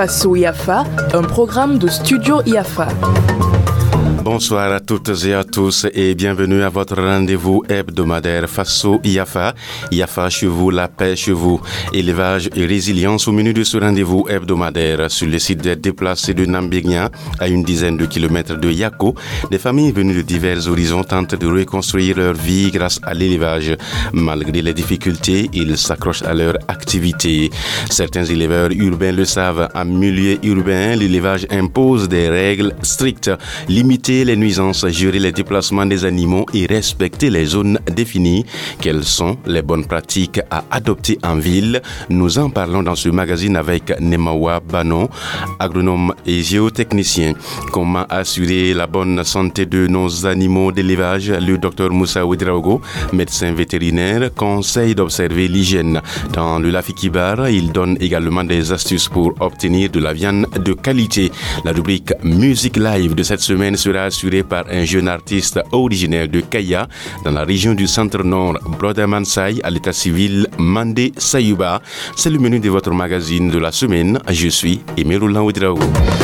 Faso IAFA, un programme de Studio IAFA. Bonsoir à toutes et à tous et bienvenue à votre rendez-vous hebdomadaire Faso IAFA. IAFA chez vous, la paix chez vous. Élevage et résilience au menu de ce rendez-vous hebdomadaire sur le site des déplacés de Nambegna, à une dizaine de kilomètres de Yako. Des familles venues de divers horizons tentent de reconstruire leur vie grâce à l'élevage. Malgré les difficultés, ils s'accrochent à leur activité. Certains éleveurs urbains le savent, en milieu urbain, l'élevage impose des règles strictes, limiter les nuisances, gérer les déplacements des animaux et respecter les zones définies. Quelles sont les bonnes pratiques à adopter en ville? Nous en parlons dans ce magazine avec Nemawa Bano, agronome et géotechnicien. Comment assurer la bonne santé de nos animaux d'élevage? Le docteur Moussa Ouedraogo, médecin vétérinaire, conseille d'observer l'hygiène. Dans le Lafikibar, il donne également des astuces pour obtenir de la viande de qualité. La rubrique Musique Live de cette semaine sera assuré par un jeune artiste originaire de Kaya, dans la région du centre-nord, Broda Mansai, à l'état civil Mandé Sayuba. C'est le menu de votre magazine de la semaine. Je suis Aimé Roland Ouedraogo.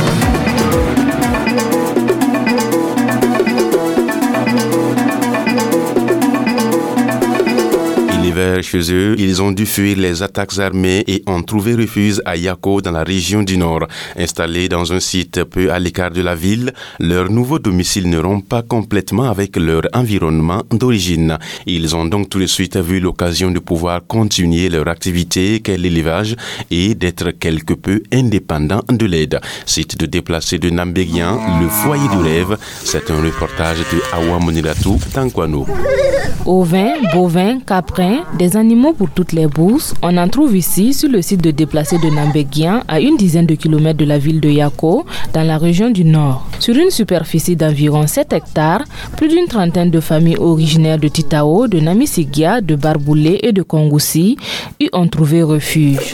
Chez eux, ils ont dû fuir les attaques armées et ont trouvé refuge à Yako dans la région du Nord. Installés dans un site peu à l'écart de la ville, leur nouveau domicile ne rompt pas complètement avec leur environnement d'origine. Ils ont donc tout de suite vu l'occasion de pouvoir continuer leur activité qu'est l'élevage et d'être quelque peu indépendants de l'aide. Site de déplacés de Nambegna, le foyer du rêve, c'est un reportage de Awa Moniratu Tankwano. Ovins, bovins, caprins, des animaux pour toutes les bourses, on en trouve ici sur le site de déplacés de Nambegna, à une dizaine de kilomètres de la ville de Yako, dans la région du Nord. Sur une superficie d'environ 7 hectares, plus d'une trentaine de familles originaires de Titao, de Namisigia, de Barboulé et de Kongoussi y ont trouvé refuge.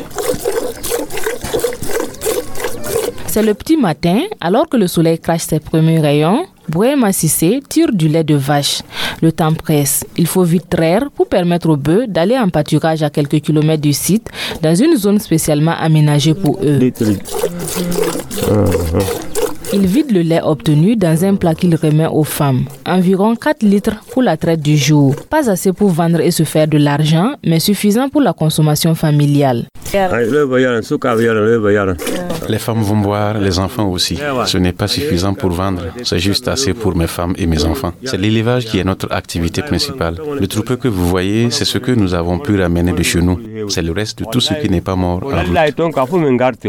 C'est le petit matin, alors que le soleil crache ses premiers rayons, Bouema Sissé tire du lait de vache. Le temps presse. Il faut vite traire pour permettre aux bœufs d'aller en pâturage à quelques kilomètres du site, dans une zone spécialement aménagée pour eux. Il vide le lait obtenu dans un plat qu'il remet aux femmes. Environ 4 litres pour la traite du jour. Pas assez pour vendre et se faire de l'argent, mais suffisant pour la consommation familiale. Les femmes vont boire, les enfants aussi. Ce n'est pas suffisant pour vendre, c'est juste assez pour mes femmes et mes enfants. C'est l'élevage qui est notre activité principale. Le troupeau que vous voyez, c'est ce que nous avons pu ramener de chez nous. C'est le reste de tout ce qui n'est pas mort en route.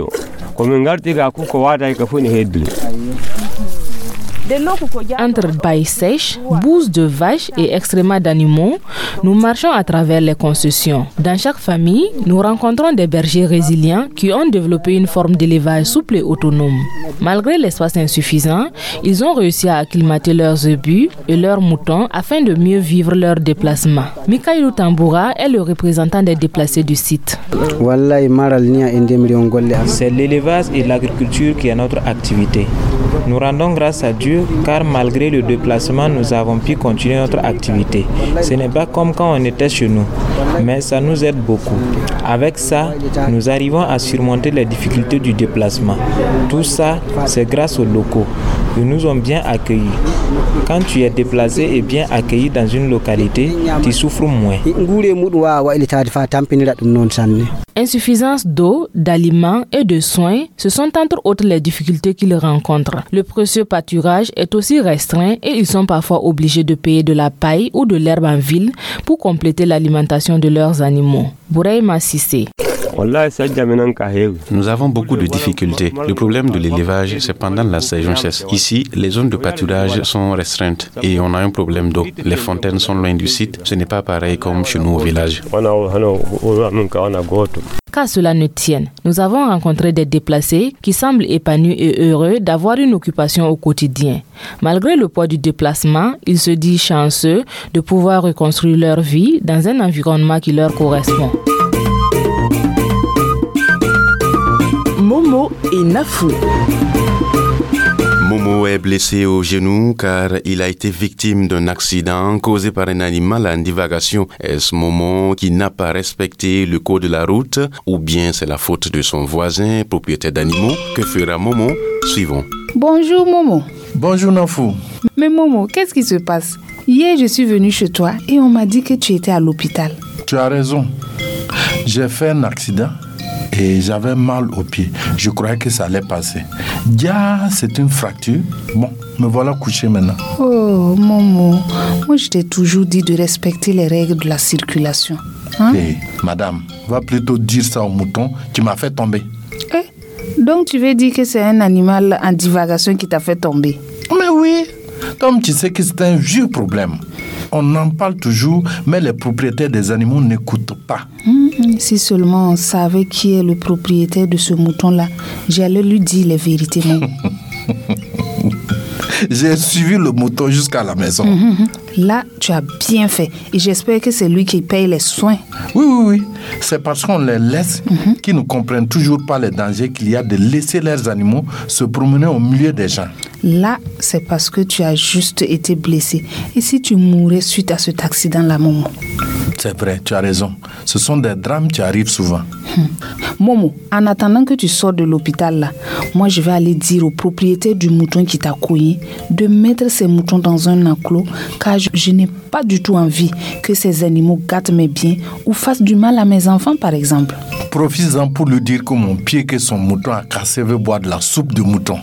Entre bailles sèches, bouses de vaches et excréments d'animaux, nous marchons à travers les concessions. Dans chaque famille, nous rencontrons des bergers résilients qui ont développé une forme d'élevage souple et autonome. Malgré l'espace insuffisant, ils ont réussi à acclimater leurs ébus et leurs moutons afin de mieux vivre leurs déplacements. Mikaïlou Tamboura est le représentant des déplacés du site. C'est l'élevage et l'agriculture qui est notre activité. Nous rendons grâce à Dieu car malgré le déplacement, nous avons pu continuer notre activité. Ce n'est pas comme quand on était chez nous, mais ça nous aide beaucoup. Avec ça, nous arrivons à surmonter les difficultés du déplacement. Tout ça, c'est grâce aux locaux. Ils nous ont bien accueillis. Quand tu es déplacé et bien accueilli dans une localité, tu souffres moins. Insuffisance d'eau, d'aliments et de soins, ce sont entre autres les difficultés qu'ils rencontrent. Le précieux pâturage est aussi restreint et ils sont parfois obligés de payer de la paille ou de l'herbe en ville pour compléter l'alimentation de leurs animaux. Bouraïma Sissé. Nous avons beaucoup de difficultés. Le problème de l'élevage, c'est pendant la saison sèche. Ici, les zones de pâturage sont restreintes et on a un problème d'eau. Les fontaines sont loin du site. Ce n'est pas pareil comme chez nous au village. Qu'à cela ne tienne, nous avons rencontré des déplacés qui semblent épanouis et heureux d'avoir une occupation au quotidien. Malgré le poids du déplacement, ils se disent chanceux de pouvoir reconstruire leur vie dans un environnement qui leur correspond. Momo et Nafou. Momo est blessé au genou car il a été victime d'un accident causé par un animal en divagation. Est-ce Momo qui n'a pas respecté le code de la route ou bien c'est la faute de son voisin, propriétaire d'animaux? Que fera Momo? Suivons. Bonjour Momo. Bonjour Nafou. Mais Momo, qu'est-ce qui se passe? Hier, je suis venue chez toi et on m'a dit que tu étais à l'hôpital. Tu as raison. J'ai fait un accident et j'avais mal au pied. Je croyais que ça allait passer. C'est une fracture. Bon, me voilà couché maintenant. Oh, Momo, moi je t'ai toujours dit de respecter les règles de la circulation. Hey, madame, va plutôt dire ça au mouton qui m'a fait tomber. Donc tu veux dire que c'est un animal en divagation qui t'a fait tomber? Mais oui, comme tu sais que c'est un vieux problème. On en parle toujours, mais les propriétaires des animaux n'écoutent pas. Si seulement on savait qui est le propriétaire de ce mouton-là, j'allais lui dire les vérités. J'ai suivi le mouton jusqu'à la maison. Là, tu as bien fait. Et j'espère que c'est lui qui paye les soins. Oui. C'est parce qu'on les laisse qu'ils ne comprennent toujours pas les dangers qu'il y a de laisser leurs animaux se promener au milieu des gens. Là, c'est parce que tu as juste été blessé. Et si tu mourais suite à cet accident-là, Momo? C'est vrai, tu as raison. Ce sont des drames qui arrivent souvent. Momo, en attendant que tu sors de l'hôpital là, moi je vais aller dire au propriétaire du mouton qui t'a cogné de mettre ses moutons dans un enclos car je n'ai pas du tout envie que ces animaux gâtent mes biens ou fassent du mal à mes enfants par exemple. Profites-en pour lui dire que mon pied que son mouton a cassé veut boire de la soupe de mouton.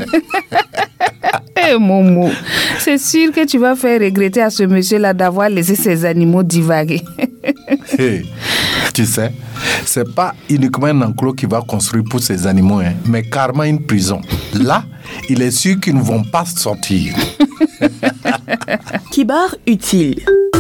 Momo, c'est sûr que tu vas faire regretter à ce monsieur-là d'avoir laissé ses animaux divaguer. Tu sais, c'est pas uniquement un enclos qu'il va construire pour ses animaux, mais carrément une prison. Là, il est sûr qu'ils ne vont pas sortir. Kibar utile.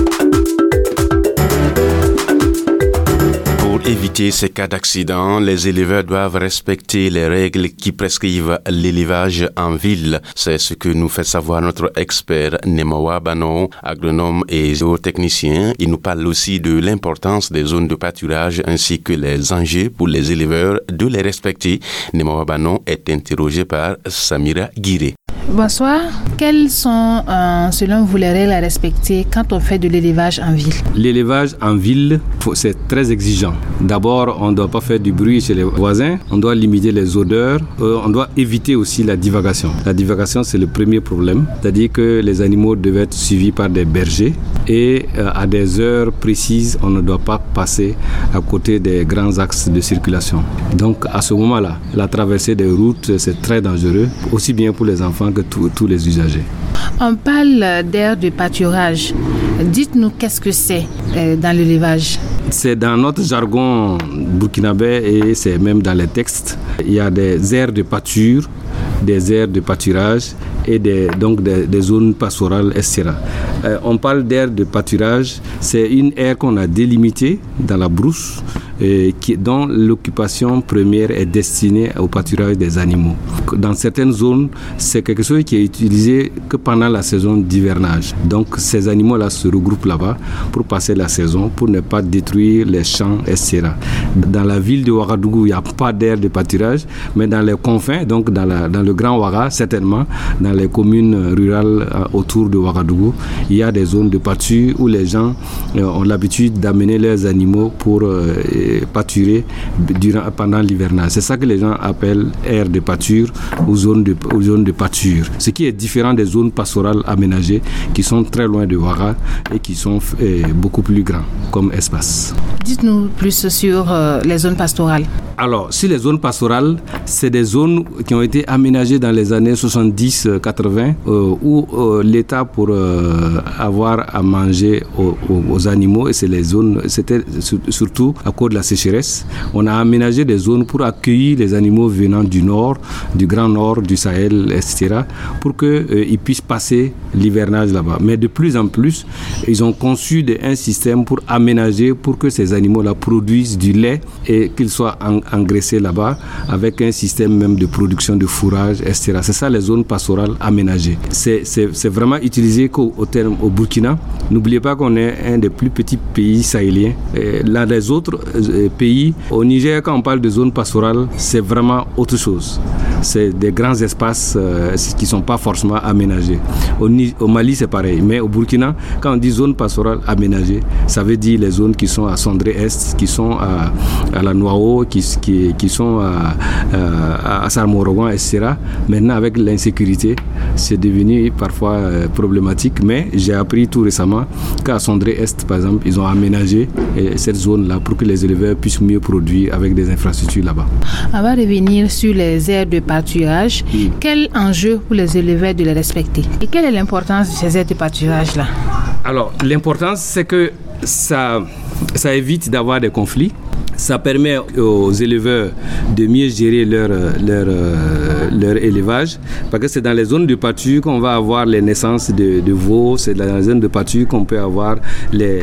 Pour éviter ces cas d'accident, les éleveurs doivent respecter les règles qui prescrivent l'élevage en ville. C'est ce que nous fait savoir notre expert Nemawa Bano, agronome et zootechnicien. Il nous parle aussi de l'importance des zones de pâturage ainsi que les enjeux pour les éleveurs de les respecter. Nemawa Bano est interrogé par Samira Guiré. Bonsoir. Quelles sont, selon vous, les règles à respecter quand on fait de l'élevage en ville? L'élevage en ville, c'est très exigeant. D'abord, on ne doit pas faire du bruit chez les voisins, on doit limiter les odeurs, on doit éviter aussi la divagation. La divagation, c'est le premier problème, c'est-à-dire que les animaux doivent être suivis par des bergers et à des heures précises, on ne doit pas passer à côté des grands axes de circulation. Donc, à ce moment-là, la traversée des routes, c'est très dangereux, aussi bien pour les enfants que tous les usagers. On parle d'aires de pâturage. Dites-nous qu'est-ce que c'est dans l'élevage? C'est dans notre jargon burkinabé et c'est même dans les textes. Il y a des aires de pâture, des aires de pâturage et des zones pastorales, etc. On parle d'aires de pâturage, c'est une aire qu'on a délimitée dans la brousse dont l'occupation première est destinée au pâturage des animaux. Dans certaines zones, c'est quelque chose qui est utilisé que pendant la saison d'hivernage. Donc ces animaux-là se regroupent là-bas pour passer la saison, pour ne pas détruire les champs, etc. Dans la ville de Ouagadougou, il n'y a pas d'aire de pâturage, mais dans les confins, donc dans le Grand Ouaga, certainement, dans les communes rurales autour de Ouagadougou, il y a des zones de pâture où les gens ont l'habitude d'amener leurs animaux pour pâturer pendant l'hivernage. C'est ça que les gens appellent aires de pâture ou zones de pâture. Ce qui est différent des zones pastorales aménagées qui sont très loin de Ouaga et qui sont beaucoup plus grands comme espace. Dites-nous plus sur les zones pastorales. Alors, sur les zones pastorales, c'est des zones qui ont été aménagées dans les années 70-80 où l'État, pour avoir à manger aux animaux, et c'était surtout à cause de la sécheresse, on a aménagé des zones pour accueillir les animaux venant du nord, du Grand Nord, du Sahel, etc., pour qu'ils puissent passer l'hivernage là-bas. Mais de plus en plus, ils ont conçu un système pour aménager, pour que ces ces animaux-là produisent du lait et qu'ils soient engraissés là-bas avec un système même de production de fourrage, etc. C'est ça les zones pastorales aménagées. C'est vraiment utilisé au Burkina. N'oubliez pas qu'on est un des plus petits pays sahéliens. Là, les autres pays, au Niger, quand on parle de zones pastorales, c'est vraiment autre chose. C'est des grands espaces qui ne sont pas forcément aménagés. Au Mali, c'est pareil. Mais au Burkina, quand on dit zone pastorale aménagée, ça veut dire les zones qui sont à Sondré-Est, qui sont à la Noao, qui sont à Sarmorogan, etc. Maintenant, avec l'insécurité, c'est devenu parfois problématique. Mais j'ai appris tout récemment qu'à Sondré-Est, par exemple, ils ont aménagé cette zone-là pour que les éleveurs puissent mieux produire avec des infrastructures là-bas. On va revenir sur les aires de pâturage. Quel enjeu pour les éleveurs de les respecter? Et quelle est l'importance de ces aires de pâturage-là? Alors, l'importance, c'est que ça évite d'avoir des conflits. Ça permet aux éleveurs de mieux gérer leur élevage, parce que c'est dans les zones de pâture qu'on va avoir les naissances de veaux, c'est dans les zones de pâture qu'on peut avoir le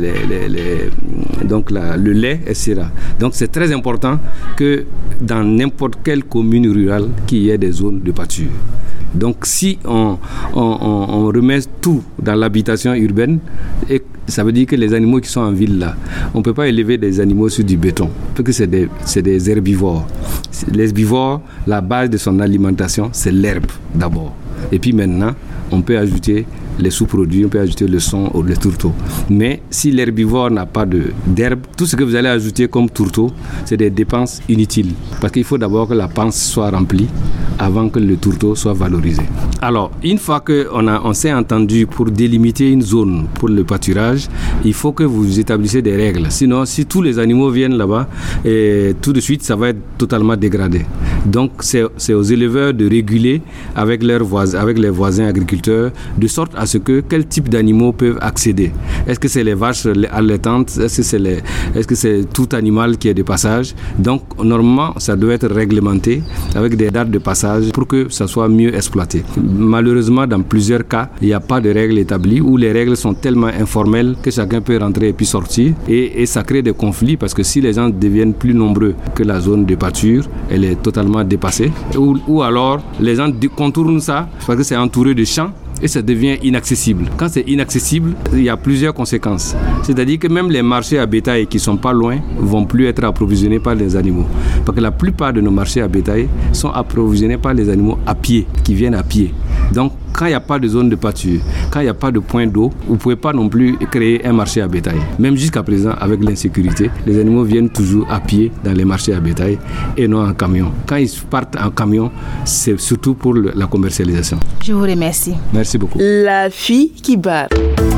lait, etc. Donc c'est très important que dans n'importe quelle commune rurale qu'il y ait des zones de pâture. Donc si on remet tout dans l'habitation urbaine, et ça veut dire que les animaux qui sont en ville là, on ne peut pas élever des animaux sur du béton, parce que c'est des herbivores. Les herbivores, la base de son alimentation, c'est l'herbe d'abord. Et puis maintenant, on peut ajouter les sous-produits, on peut ajouter le son ou le tourteau. Mais si l'herbivore n'a pas d'herbe, tout ce que vous allez ajouter comme tourteau, c'est des dépenses inutiles. Parce qu'il faut d'abord que la panse soit remplie avant que le tourteau soit valorisé. Alors, une fois qu'on s'est entendu pour délimiter une zone pour le pâturage, il faut que vous établissez des règles. Sinon, si tous les animaux viennent là-bas, tout de suite, ça va être totalement dégradé. Donc, c'est aux éleveurs de réguler avec les voisins agriculteurs, de sorte à ce que quel type d'animaux peuvent accéder. Est-ce que c'est les vaches allaitantes? Est-ce que c'est tout animal qui est de passage? Donc, normalement, ça doit être réglementé avec des dates de passage pour que ça soit mieux exploité. Malheureusement, dans plusieurs cas, il n'y a pas de règles établies ou les règles sont tellement informelles que chacun peut rentrer et puis sortir et ça crée des conflits parce que si les gens deviennent plus nombreux que la zone de pâture, elle est totalement dépassée ou alors les gens contournent ça parce que c'est entouré de champs et ça devient inaccessible. Quand c'est inaccessible, il y a plusieurs conséquences. C'est-à-dire que même les marchés à bétail qui ne sont pas loin vont plus être approvisionnés par les animaux. Parce que la plupart de nos marchés à bétail sont approvisionnés par les animaux à pied, qui viennent à pied. Donc, quand il n'y a pas de zone de pâture, quand il n'y a pas de point d'eau, vous ne pouvez pas non plus créer un marché à bétail. Même jusqu'à présent, avec l'insécurité, les animaux viennent toujours à pied dans les marchés à bétail et non en camion. Quand ils partent en camion, c'est surtout pour la commercialisation. Je vous remercie. Merci beaucoup. La fille qui barre.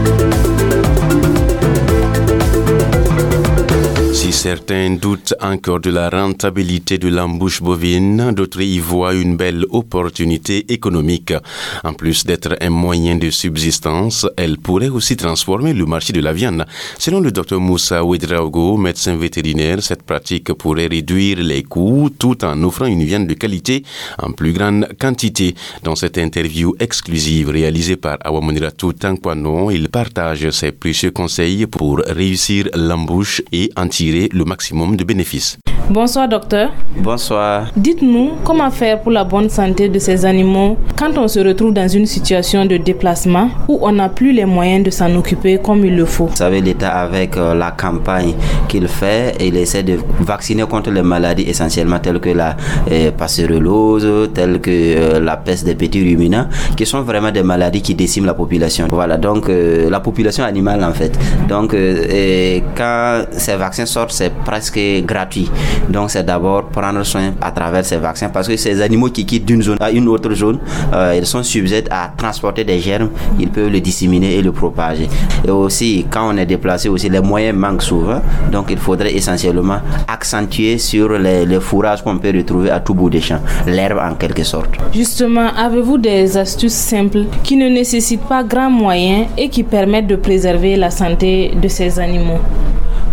Si certains doutent encore de la rentabilité de l'embouche bovine, d'autres y voient une belle opportunité économique. En plus d'être un moyen de subsistance, elle pourrait aussi transformer le marché de la viande. Selon le Dr Moussa Ouedraogo, médecin vétérinaire, cette pratique pourrait réduire les coûts tout en offrant une viande de qualité en plus grande quantité. Dans cette interview exclusive réalisée par Awamoniratou Tankwano, il partage ses précieux conseils pour réussir l'embouche et en tirer le maximum de bénéfices. Bonsoir docteur. Bonsoir. Dites-nous comment faire pour la bonne santé de ces animaux quand on se retrouve dans une situation de déplacement où on n'a plus les moyens de s'en occuper comme il le faut. Vous savez, l'État avec la campagne qu'il fait, il essaie de vacciner contre les maladies essentiellement telles que la passerellose, telles que la peste des petits ruminants, qui sont vraiment des maladies qui déciment la population. Voilà, donc la population animale en fait. Donc quand ces vaccins sortent, c'est presque gratuit. Donc c'est d'abord prendre soin à travers ces vaccins parce que ces animaux qui quittent d'une zone à une autre zone, ils sont sujets à transporter des germes, ils peuvent le disséminer et le propager. Et aussi quand on est déplacé aussi, les moyens manquent souvent, donc il faudrait essentiellement accentuer sur les fourrages qu'on peut retrouver à tout bout des champs, l'herbe en quelque sorte. Justement, avez-vous des astuces simples qui ne nécessitent pas grands moyens et qui permettent de préserver la santé de ces animaux?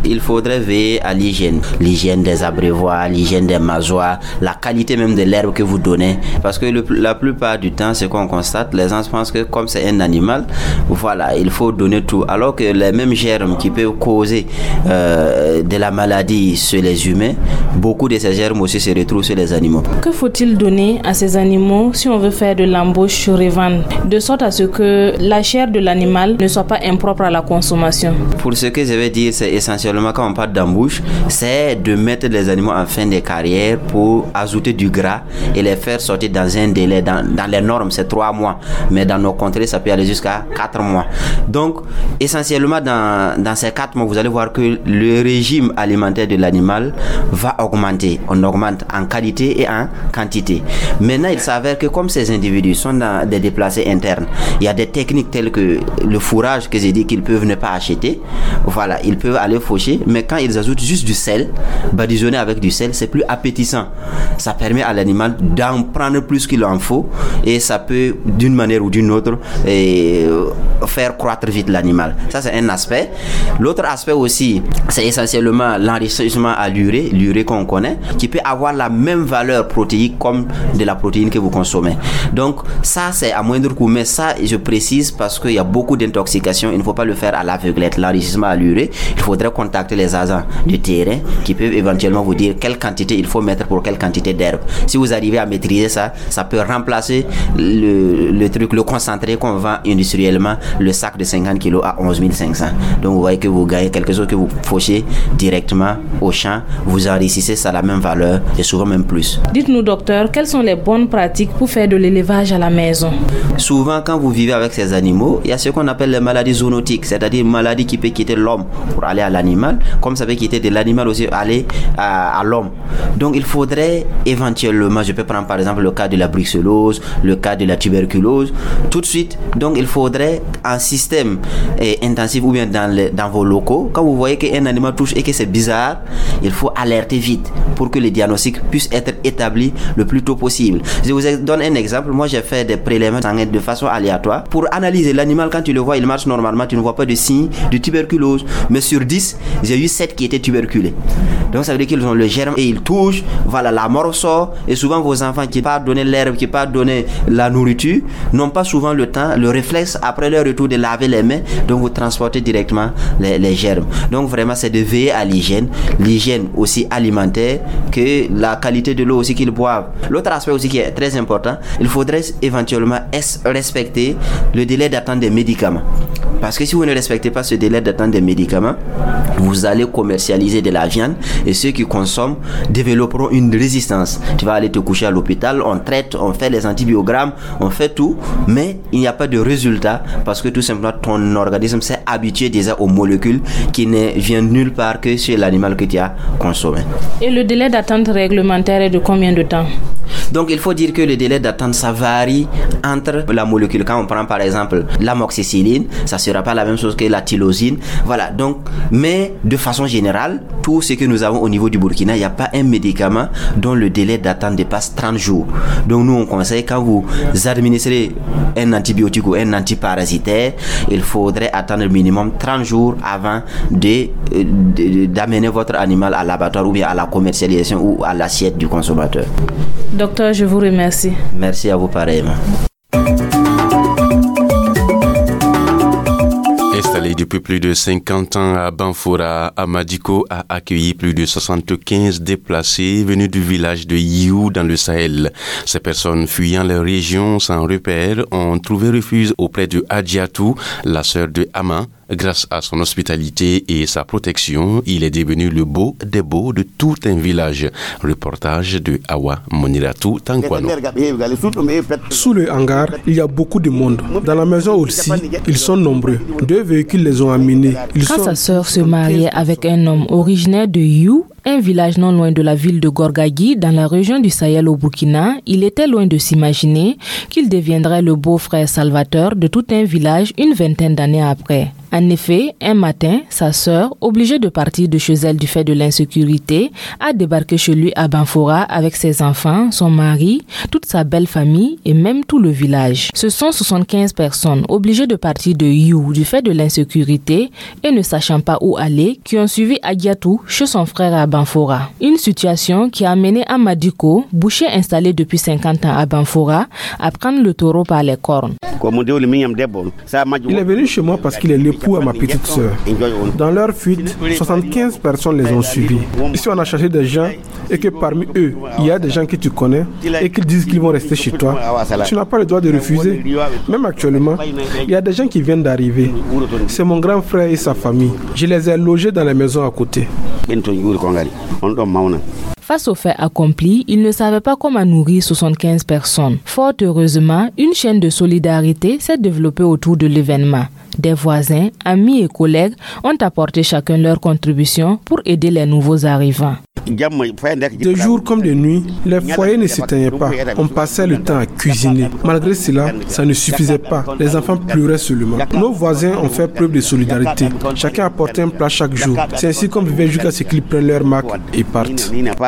Il faudrait veiller à l'hygiène des abreuvoirs, l'hygiène des masoirs, la qualité même de l'herbe que vous donnez. Parce que la plupart du temps, ce qu'on constate, les gens pensent que comme c'est un animal, voilà, il faut donner tout. Alors que les mêmes germes qui peuvent causer de la maladie chez les humains, beaucoup de ces germes aussi se retrouvent chez les animaux. Que faut-il donner à ces animaux si on veut faire de l'embauche sur revente, de sorte à ce que la chair de l'animal ne soit pas impropre à la consommation? Pour ce que je vais dire, c'est essentiellement quand on parle d'embauche, c'est de mettre les animaux en fin de carrière pour ajouter du gras et les faire sortir dans un délai, dans les normes c'est 3 mois, mais dans nos contrées ça peut aller jusqu'à 4 mois. Donc essentiellement dans ces 4 mois, vous allez voir que le régime alimentaire de l'animal va augmenter. On augmente en qualité et en quantité. Maintenant il s'avère que comme ces individus sont dans des déplacés internes, il y a des techniques telles que le fourrage que j'ai dit qu'ils peuvent ne pas acheter. Voilà, ils peuvent aller faucher, mais quand ils ajoutent juste du sel, badigeonné avec du sel, c'est plus appétissant. Ça permet à l'animal d'en prendre plus qu'il en faut et ça peut d'une manière ou d'une autre faire croître vite l'animal. Ça c'est un aspect. L'autre aspect aussi, c'est essentiellement l'enrichissement à l'urée qu'on connaît, qui peut avoir la même valeur protéique comme de la protéine que vous consommez. Donc ça c'est à moindre coût, mais ça je précise parce qu'il y a beaucoup d'intoxication, il ne faut pas le faire à l'aveuglette. L'enrichissement à l'urée, il faudrait contacter les agents du terrain qui peuvent éventuellement vous dire quelle quantité il faut mettre pour quelle quantité d'herbe. Si vous arrivez à maîtriser ça, ça peut remplacer le concentré qu'on vend industriellement, le sac de 50 kg à 11 500. Donc vous voyez que vous gagnez quelque chose que vous fauchez directement au champ, vous enrichissez ça à la même valeur et souvent même plus. Dites-nous docteur, quelles sont les bonnes pratiques pour faire de l'élevage à la maison? Souvent quand vous vivez avec ces animaux, il y a ce qu'on appelle les maladies zoonotiques, c'est-à-dire une maladie qui peut quitter l'homme pour aller à l'animal, comme ça peut quitter de l'animal aussi aller à l'homme. Donc il faudrait éventuellement, je peux prendre par exemple le cas de la brucellose, le cas de la tuberculose, tout de suite. Donc il faudrait un système intensif ou bien dans vos locaux, quand vous voyez qu'un animal touche et que c'est bizarre, il faut alerter vite pour que le diagnostic puisse être établi le plus tôt possible. Je vous donne un exemple. Moi j'ai fait des prélèvements sanguins de façon aléatoire pour analyser l'animal. Quand tu le vois, il marche normalement, tu ne vois pas de signes de tuberculose, mais sur 10 j'ai eu 7 qui étaient tuberculés. Donc ça veut dire qu'ils ont le germe et ils touchent, voilà, la mort sort. Et souvent vos enfants qui partent donner l'herbe, qui partent donner la nourriture, n'ont pas souvent le temps, le réflexe après leur retour de laver les mains, donc vous transportez directement les germes. Donc vraiment c'est de veiller à l'hygiène aussi alimentaire, que la qualité de l'eau aussi qu'ils boivent. L'autre aspect aussi qui est très important, il faudrait éventuellement respecter le délai d'attente des médicaments. Parce que si vous ne respectez pas ce délai d'attente des médicaments, vous allez commercialiser de la viande et ceux qui consomment développeront une résistance. Tu vas aller te coucher à l'hôpital, on traite, on fait les antibiogrammes, on fait tout, mais il n'y a pas de résultat parce que tout simplement ton organisme s'est habitué déjà aux molécules qui ne viennent nulle part que chez l'animal que tu as consommé. Et le délai d'attente réglementaire est de combien de temps? Donc il faut dire que le délai d'attente ça varie entre la molécule. Quand on prend par exemple l'amoxicilline, ça sera pas la même chose que la tyrosine. Voilà, donc, mais de façon générale, tout ce que nous avons au niveau du Burkina, il n'y a pas un médicament dont le délai d'attente dépasse 30 jours. Donc nous on conseille quand vous administrez un antibiotique ou un antiparasitaire, il faudrait attendre minimum 30 jours avant d'amener votre animal à l'abattoir ou bien à la commercialisation ou à l'assiette du consommateur. Docteur, je vous remercie. Merci à vous pareillement. Installé depuis plus de 50 ans à Banfora, Amadiko a accueilli plus de 75 déplacés venus du village de Yiou dans le Sahel. Ces personnes fuyant leur région sans repère ont trouvé refuge auprès de Adjatou, la sœur de Ama. Grâce à son hospitalité et sa protection, il est devenu le beau des beaux de tout un village. Reportage de Awa Moniratou Tankwano. Sous le hangar, il y a beaucoup de monde. Dans la maison aussi, ils sont nombreux. 2 véhicules les ont amenés. Quand sa sœur se mariait avec un homme originaire de You, un village non loin de la ville de Gorgagui, dans la région du Sahel au Burkina, il était loin de s'imaginer qu'il deviendrait le beau-frère salvateur de tout un village une vingtaine d'années après. En effet, un matin, sa sœur, obligée de partir de chez elle du fait de l'insécurité, a débarqué chez lui à Banfora avec ses enfants, son mari, toute sa belle famille et même tout le village. Ce sont 75 personnes obligées de partir de You du fait de l'insécurité et ne sachant pas où aller qui ont suivi Agiatou chez son frère à Banfora. Une situation qui a amené Amadiko, boucher installé depuis 50 ans à Banfora, à prendre le taureau par les cornes. Il est venu chez moi parce qu'il est l'époux à ma petite sœur. Dans leur fuite, 75 personnes les ont suivis. Ici, on a cherché des gens et que parmi eux, il y a des gens que tu connais et qui disent qu'ils vont rester chez toi. Tu n'as pas le droit de refuser. Même actuellement, il y a des gens qui viennent d'arriver. C'est mon grand frère et sa famille. Je les ai logés dans la maison à côté. Face aux faits accomplis, il ne savait pas comment nourrir 75 personnes. Fort heureusement, une chaîne de solidarité s'est développée autour de l'événement. Des voisins, amis et collègues ont apporté chacun leur contribution pour aider les nouveaux arrivants. De jour comme de nuit, les foyers ne s'éteignaient pas. On passait le temps à cuisiner. Malgré cela, ça ne suffisait pas. Les enfants pleuraient seulement. Nos voisins ont fait preuve de solidarité. Chacun apportait un plat chaque jour. C'est ainsi qu'on vivait jusqu'à ce qu'ils prennent leur marque et partent.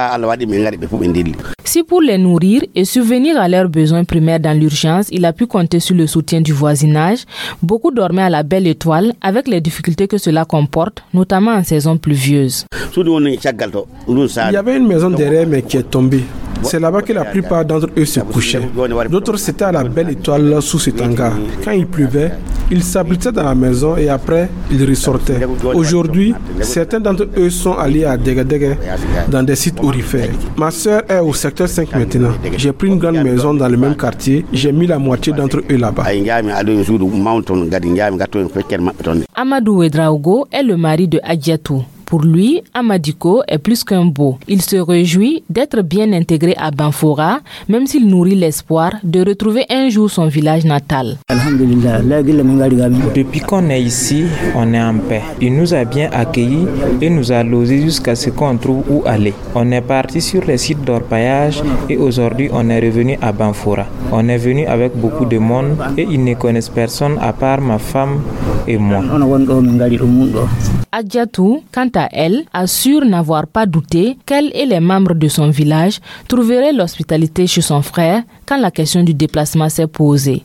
Si pour les nourrir et subvenir à leurs besoins primaires dans l'urgence, il a pu compter sur le soutien du voisinage, beaucoup dormaient à la belle étoile avec les difficultés que cela comporte, notamment en saison pluvieuse. Il y avait une maison derrière mais qui est tombée. C'est là-bas que la plupart d'entre eux se couchaient. D'autres c'était à la belle étoile sous cet hangar. Quand il pleuvait, ils s'abritaient dans la maison et après, ils ressortaient. Aujourd'hui, certains d'entre eux sont allés à Degadega dans des sites aurifères. Ma sœur est au secteur 5 maintenant. J'ai pris une grande maison dans le même quartier. J'ai mis la moitié d'entre eux là-bas. Amadou Ouedraogo est le mari de Agiatou. Pour lui, Amadiko est plus qu'un beau. Il se réjouit d'être bien intégré à Banfora, même s'il nourrit l'espoir de retrouver un jour son village natal. Depuis qu'on est ici, on est en paix. Il nous a bien accueillis et nous a logés jusqu'à ce qu'on trouve où aller. On est parti sur les sites d'orpaillage et aujourd'hui on est revenu à Banfora. On est venu avec beaucoup de monde et ils ne connaissent personne à part ma femme et moi. Adjatou, quant à elle, assure n'avoir pas douté qu'elle et les membres de son village trouveraient l'hospitalité chez son frère quand la question du déplacement s'est posée.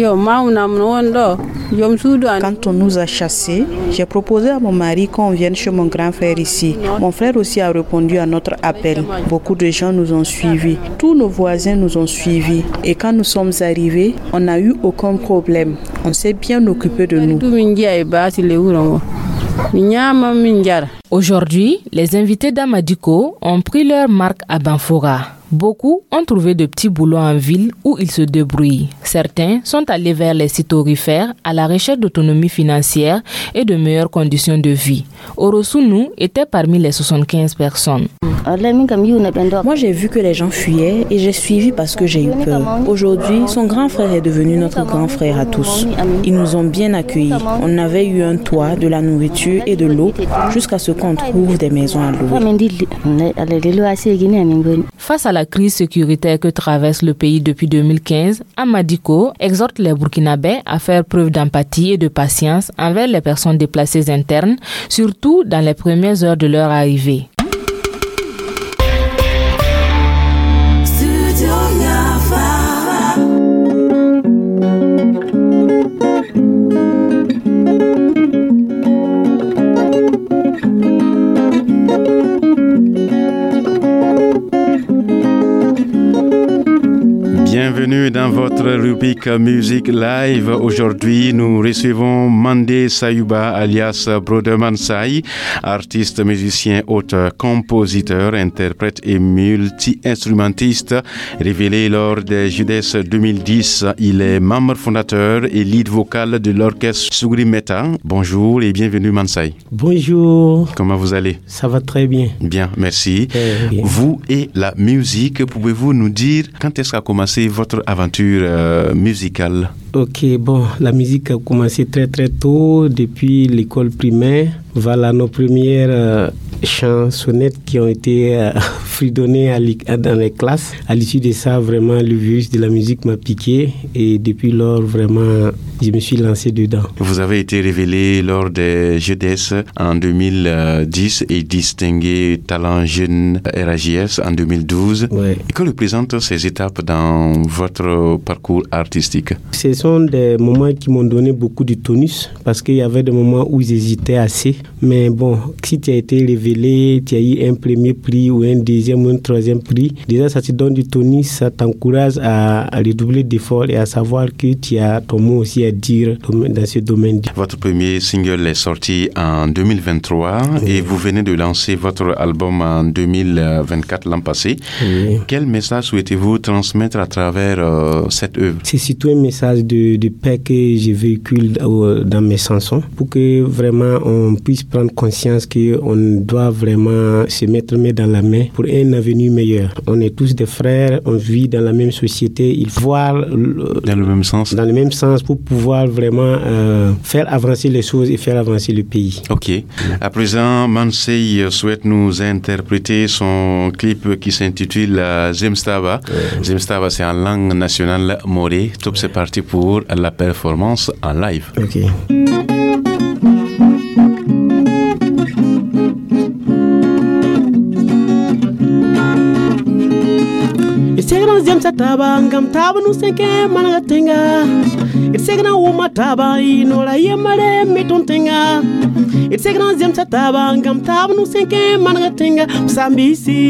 Quand on nous a chassés, j'ai proposé à mon mari qu'on vienne chez mon grand frère ici. Mon frère aussi a répondu à notre appel. Beaucoup de gens nous ont suivis. Tous nos voisins nous ont suivis. Et quand nous sommes arrivés, on n'a eu aucun problème. On s'est bien occupé de nous. Aujourd'hui, les invités d'Amadiko ont pris leur marque à Banfora. Beaucoup ont trouvé de petits boulots en ville où ils se débrouillent. Certains sont allés vers les sites aurifères à la recherche d'autonomie financière et de meilleures conditions de vie. Orosunu était parmi les 75 personnes. Moi, j'ai vu que les gens fuyaient et j'ai suivi parce que j'ai eu peur. Aujourd'hui, son grand frère est devenu notre grand frère à tous. Ils nous ont bien accueillis. On avait eu un toit, de la nourriture et de l'eau jusqu'à ce qu'on trouve des maisons à louer. Face à la crise sécuritaire que traverse le pays depuis 2015, Amadiko exhorte les Burkinabés à faire preuve d'empathie et de patience envers les personnes déplacées internes, surtout dans les premières heures de leur arrivée. Bienvenue dans votre rubrique Musique Live. Aujourd'hui, nous recevons Mandé Sayouba alias Brother Mansai, artiste, musicien, auteur, compositeur, interprète et multi-instrumentiste. Révélé lors des Judes 2010, il est membre fondateur et lead vocal de l'orchestre Sugri Meta. Bonjour et bienvenue Mansai. Bonjour. Comment vous allez? Ça va très bien. Bien, merci. Bien. Vous et la musique, pouvez-vous nous dire quand est-ce qu'a commencé votre aventure musicale? Ok, bon, la musique a commencé très très tôt, depuis l'école primaire. Voilà, nos premières chansonnettes qui ont été fredonnées dans les classes. À l'issue de ça, vraiment, le virus de la musique m'a piqué et depuis lors, vraiment, je me suis lancé dedans. Vous avez été révélé lors des Jeunesse en 2010 et distingué talent jeune RAJS en 2012. Ouais. Et que représentent ces étapes dans votre parcours artistique? Ce sont des moments qui m'ont donné beaucoup de tonus parce qu'il y avait des moments où j'hésitais assez. Mais bon, si tu as été révélé, tu as eu un premier prix ou un deuxième ou un troisième prix, déjà ça te donne du tonus, ça t'encourage à redoubler d'efforts et à savoir que tu as ton mot aussi à dire dans ce domaine. Votre premier single est sorti en 2023 et vous venez de lancer votre album en 2024 l'an passé. Oui. Quel message souhaitez-vous transmettre à travers cette œuvre? C'est surtout un message de paix que je véhicule dans mes chansons pour que vraiment on puisse prendre conscience qu'on doit vraiment se mettre main dans la main pour un avenir meilleur. On est tous des frères, on vit dans la même société, il faut voir dans le même sens. Dans le même sens pour pouvoir vraiment faire avancer les choses et faire avancer le pays. Ok. À présent, Mansei souhaite nous interpréter son clip qui s'intitule Zemstaba. Zemstaba, c'est en langue nationale morée. Top, c'est parti pour la performance en live. Ok. Segna zemsa taba ngam taba nu senke managa tenga. It segna uma taba inola yemale meton tenga. It segna zemsa taba ngam taba nu senke managa tenga. Sambisi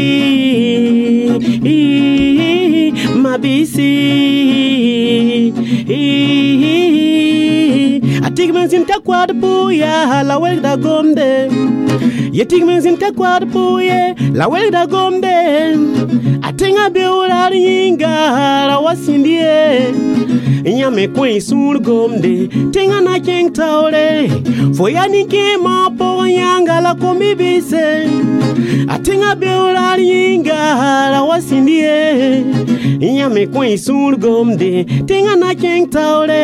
mabisi atigmen zinta kwad puya la welda gombe. Yetigmen zinta kwad puya la welda gombe. Atenga beura ringa la wasindie. Nyame kwen sur gomde tenga na keng taure. Foyani ke ma po yanga la komibise. Atenga beura ringa la wasindie. Nyame kwen sur gomde tenga na keng taure.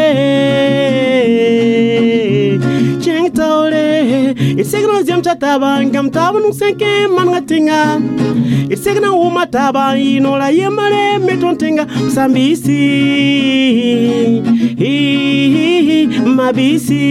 Keng taure. Isegno zemcha taba ngam taba nu senke manga tenga. Isegna uma taba inola yemale meton tenga. Sambisi mabisi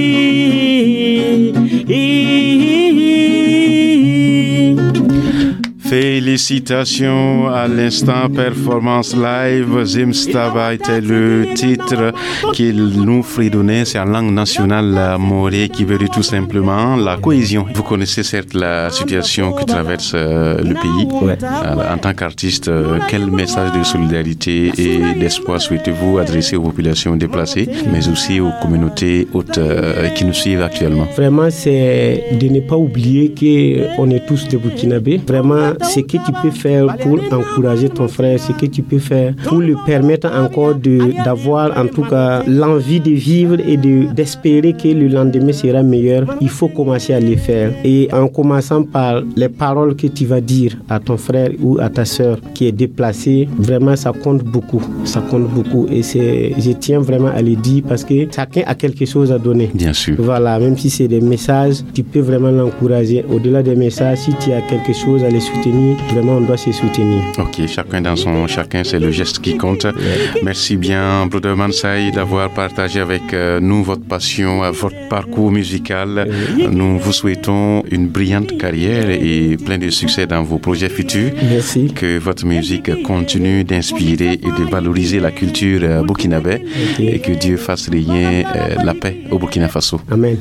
Félicitations à l'instant performance live. Zemstaba était le titre qu'il nous fredonnait. C'est en langue nationale morée qui veut dire tout simplement la cohésion. Vous connaissez certes la situation que traverse le pays. Ouais. En tant qu'artiste, quel message de solidarité et d'espoir souhaitez-vous adresser aux populations déplacées, mais aussi aux communautés hautes qui nous suivent actuellement? Vraiment, c'est de ne pas oublier qu'on est tous des Burkinabés. Vraiment, ce que tu peux faire pour encourager ton frère, ce que tu peux faire pour lui permettre encore d'avoir en tout cas l'envie de vivre et d'espérer que le lendemain sera meilleur, il faut commencer à le faire. Et en commençant par les paroles que tu vas dire à ton frère ou à ta soeur qui est déplacée, vraiment ça compte beaucoup. Ça compte beaucoup et je tiens vraiment à le dire parce que chacun a quelque chose à donner. Bien sûr. Voilà, même si c'est des messages, tu peux vraiment l'encourager. Au-delà des messages, si tu as quelque chose à les soutenir, vraiment on doit se soutenir. Ok, chacun dans son chacun, c'est le geste qui compte. Merci bien, Brother Mansei, d'avoir partagé avec nous votre passion, votre parcours musical. Nous vous souhaitons une brillante carrière et plein de succès dans vos projets futurs. Merci. Que votre musique continue d'inspirer et de valoriser la culture burkinabé et que Dieu fasse régner la paix au Burkina Faso. Amen.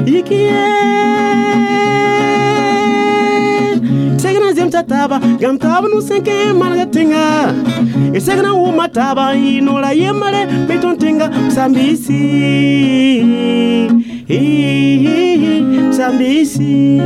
Segna zemta taba gam taba nu senke managa tenga. E segna uma taba inola yemale meton tenga. Sambisi Sambisi.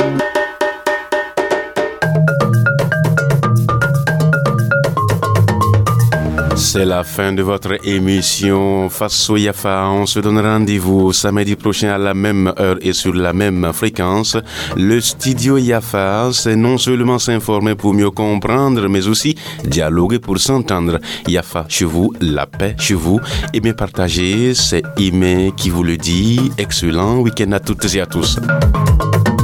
C'est la fin de votre émission Faso Yafa. On se donne rendez-vous samedi prochain à la même heure et sur la même fréquence. Le studio Yafa, c'est non seulement s'informer pour mieux comprendre, mais aussi dialoguer pour s'entendre. Yafa chez vous, la paix chez vous. Aimez partager, c'est Aimé qui vous le dit. Excellent week-end à toutes et à tous.